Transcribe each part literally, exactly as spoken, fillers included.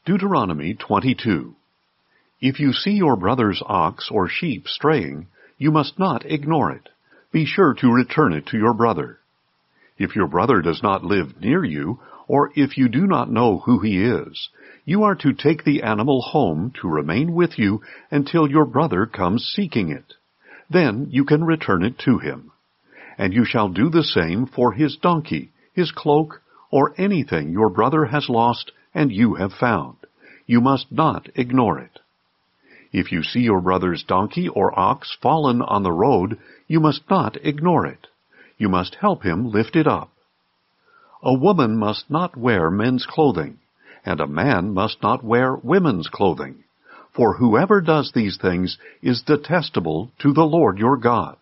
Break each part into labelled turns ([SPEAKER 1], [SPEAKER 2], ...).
[SPEAKER 1] Deuteronomy twenty-two. If you see your brother's ox or sheep straying, you must not ignore it. Be sure to return it to your brother. If your brother does not live near you, or if you do not know who he is, you are to take the animal home to remain with you until your brother comes seeking it. Then you can return it to him. And you shall do the same for his donkey, his cloak, or anything your brother has lost and you have found. You must not ignore it. If you see your brother's donkey or ox fallen on the road, you must not ignore it. You must help him lift it up. A woman must not wear men's clothing, and a man must not wear women's clothing, for whoever does these things is detestable to the Lord your God.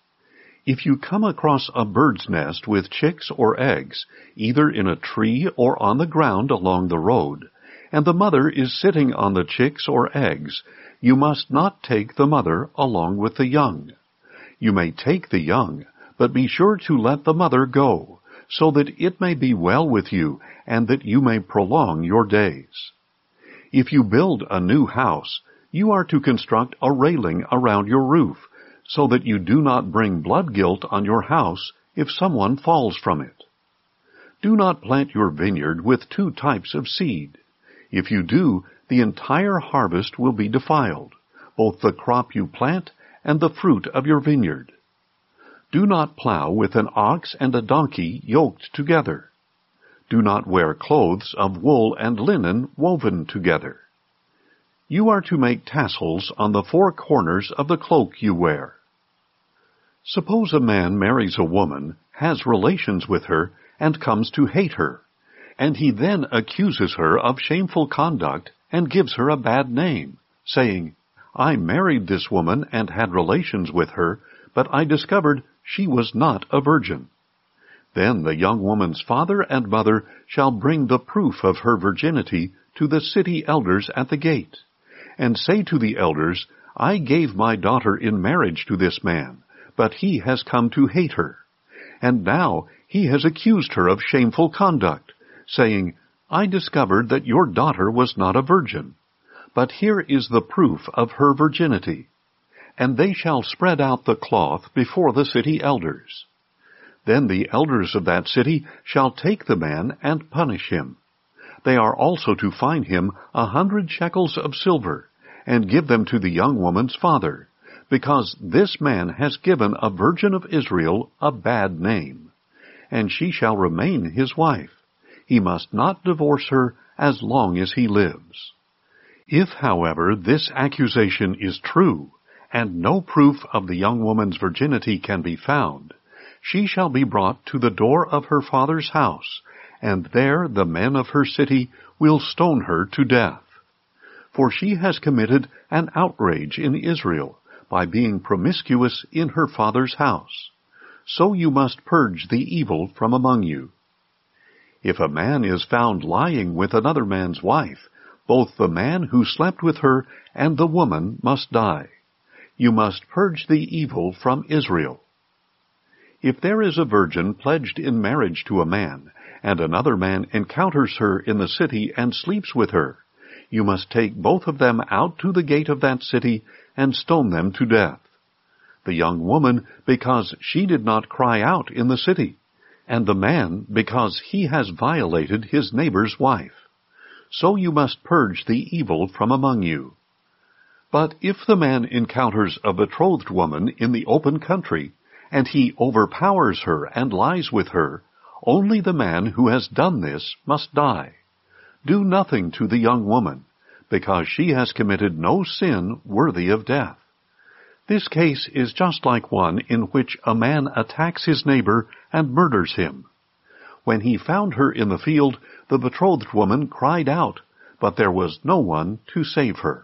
[SPEAKER 1] If you come across a bird's nest with chicks or eggs, either in a tree or on the ground along the road, and the mother is sitting on the chicks or eggs, you must not take the mother along with the young. You may take the young, but be sure to let the mother go, so that it may be well with you, and that you may prolong your days. If you build a new house, you are to construct a railing around your roof, so that you do not bring blood guilt on your house if someone falls from it. Do not plant your vineyard with two types of seed. If you do, the entire harvest will be defiled, both the crop you plant and the fruit of your vineyard. Do not plow with an ox and a donkey yoked together. Do not wear clothes of wool and linen woven together. You are to make tassels on the four corners of the cloak you wear. Suppose a man marries a woman, has relations with her, and comes to hate her, and he then accuses her of shameful conduct and gives her a bad name, saying, I married this woman and had relations with her, but I discovered she was not a virgin. Then the young woman's father and mother shall bring the proof of her virginity to the city elders at the gate, and say to the elders, I gave my daughter in marriage to this man, but he has come to hate her. And now he has accused her of shameful conduct, saying, I discovered that your daughter was not a virgin, but here is the proof of her virginity. And they shall spread out the cloth before the city elders. Then the elders of that city shall take the man and punish him. They are also to fine him a hundred shekels of silver, and give them to the young woman's father, because this man has given a virgin of Israel a bad name, and she shall remain his wife. He must not divorce her as long as he lives. If, however, this accusation is true, and no proof of the young woman's virginity can be found, she shall be brought to the door of her father's house, and there the men of her city will stone her to death. For she has committed an outrage in Israel by being promiscuous in her father's house. So you must purge the evil from among you. If a man is found lying with another man's wife, both the man who slept with her and the woman must die. You must purge the evil from Israel. If there is a virgin pledged in marriage to a man, and another man encounters her in the city and sleeps with her, you must take both of them out to the gate of that city and stone them to death. The young woman, because she did not cry out in the city, and the man, because he has violated his neighbor's wife. So you must purge the evil from among you. But if the man encounters a betrothed woman in the open country, and he overpowers her and lies with her, only the man who has done this must die. Do nothing to the young woman, because she has committed no sin worthy of death. This case is just like one in which a man attacks his neighbor and murders him. When he found her in the field, the betrothed woman cried out, but there was no one to save her.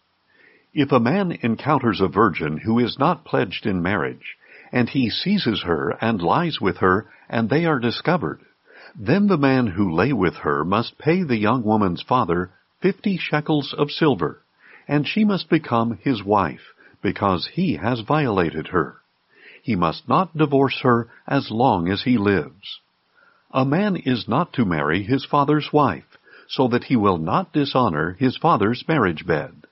[SPEAKER 1] If a man encounters a virgin who is not pledged in marriage, and he seizes her and lies with her, and they are discovered, then the man who lay with her must pay the young woman's father fifty shekels of silver, and she must become his wife, because he has violated her. He must not divorce her as long as he lives. A man is not to marry his father's wife, so that he will not dishonor his father's marriage bed.